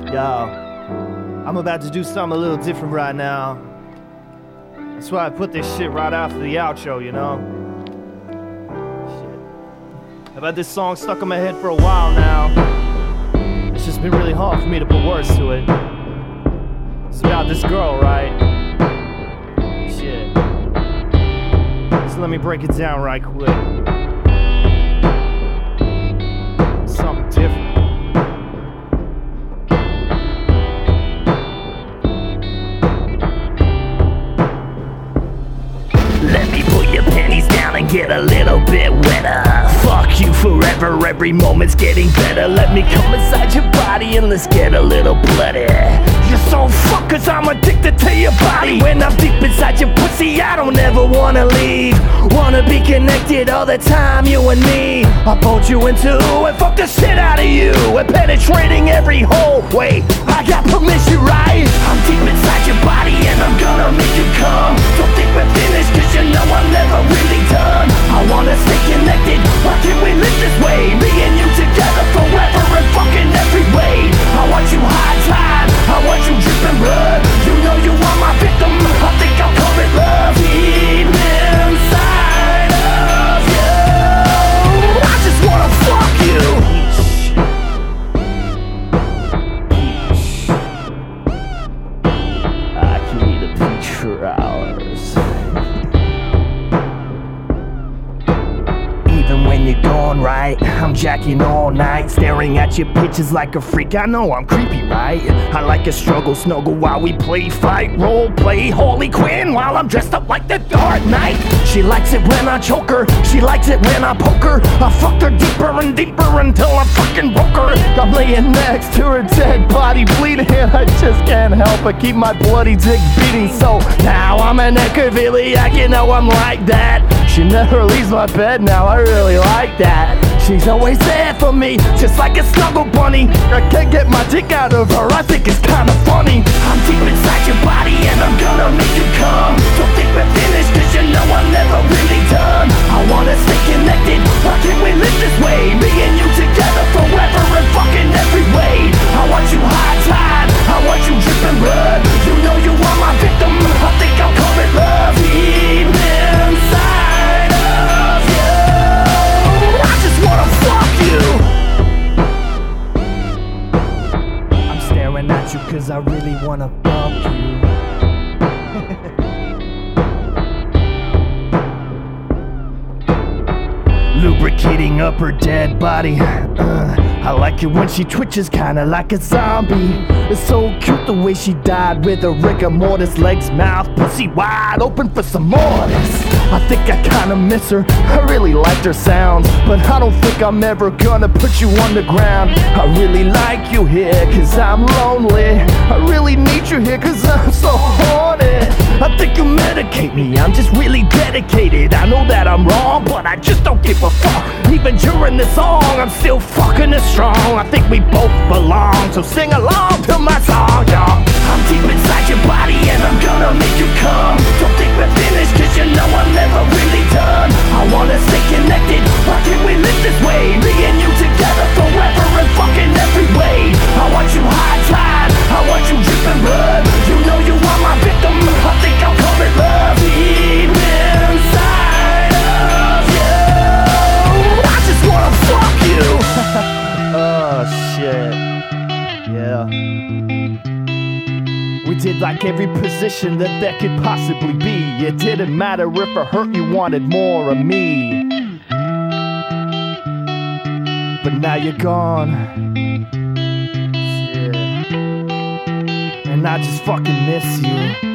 Yo, I'm about to do something a little different right now. That's why I put this shit right after the outro, you know? Shit. I've had this song stuck in my head for a while now. It's just been really hard for me to put words to it. It's about this girl, right? Shit. So let me break it down right quick. Something different. Let me pull your panties down and get a little bit wetter. Fuck you forever, every moment's getting better. Let me come inside your body and let's get a little bloody. You're so fucked cause I'm addicted to your body. When I'm deep inside your pussy, I don't ever wanna leave. Wanna be connected all the time, you and me. I pulled you in two and fuck the shit out of you. And penetrating every hole. Wait, I got permission, right? I'm deep inside your body and I'm gonna make you come. Don't think we're finished cause you know I'm never really done. I wanna stay connected, why can't we live this way? Me and you together forever and fucking every way. I want you high tide, I want you dripping blood. You know you are my victim, I think I'll call it love. Deep inside of you, I just wanna fuck you. I can eat a peach for hours. Even when you're gone, right? I'm jacking all night, staring at your pictures like a freak. I know I'm creepy, right? I like a struggle, snuggle while we play, fight, role play Harley Quinn while I'm dressed up like the Dark Knight. She likes it when I choke her, she likes it when I poke her. I fucked her deeper and deeper until I fucking broke her. I'm laying next to her dead body bleeding, and I just can't help but keep my bloody dick beating. So now I'm a necrophiliac, you know I'm like that. She never leaves my bed now, I really like that. She's always there for me, just like a snuggle bunny. I can't get my dick out of her, I think it's kinda funny. I'm deep inside your body and I'm gonna make you come. Don't think we're finished cause you know I'm never really done. I wanna stay connected, why can't we live this way? Me and you together forever and fucking every way. I want you high tide, I want you dripping blood. You know you are my victim, I think I'll call it love. Deep inside of you, I just wanna fuck you. I'm staring at you cause I really wanna fuck you. Lubricating up her dead body. I like it when she twitches kinda like a zombie. It's so cute the way she died with a rigor mortis. Legs, mouth, pussy wide open for some more. I think I kinda miss her, I really liked her sounds. But I don't think I'm ever gonna put you on the ground. I really like you here cause I'm lonely. I really need you here cause I'm so horny. I think you medicate me, I'm just really dedicated. I know that I'm wrong, but I just don't give a fuck. Even during the song, I'm still fucking it strong. I think we both belong, so sing along to my song, y'all. I'm deep inside your body and I'm gonna make you come. Don't think we're finished cause you know I'm never really done. I wanna stay connected, why can't we live this way? Me and you together forever and fucking every way. I want you high tide, I want you dripping blood. You know you are my victim, I think I'll call it love. Deep inside of you, I just wanna fuck you. Oh shit. Yeah. We did like every position that there could possibly be. It didn't matter if it hurt, you wanted more of me. But now you're gone. Yeah. And I just fucking miss you.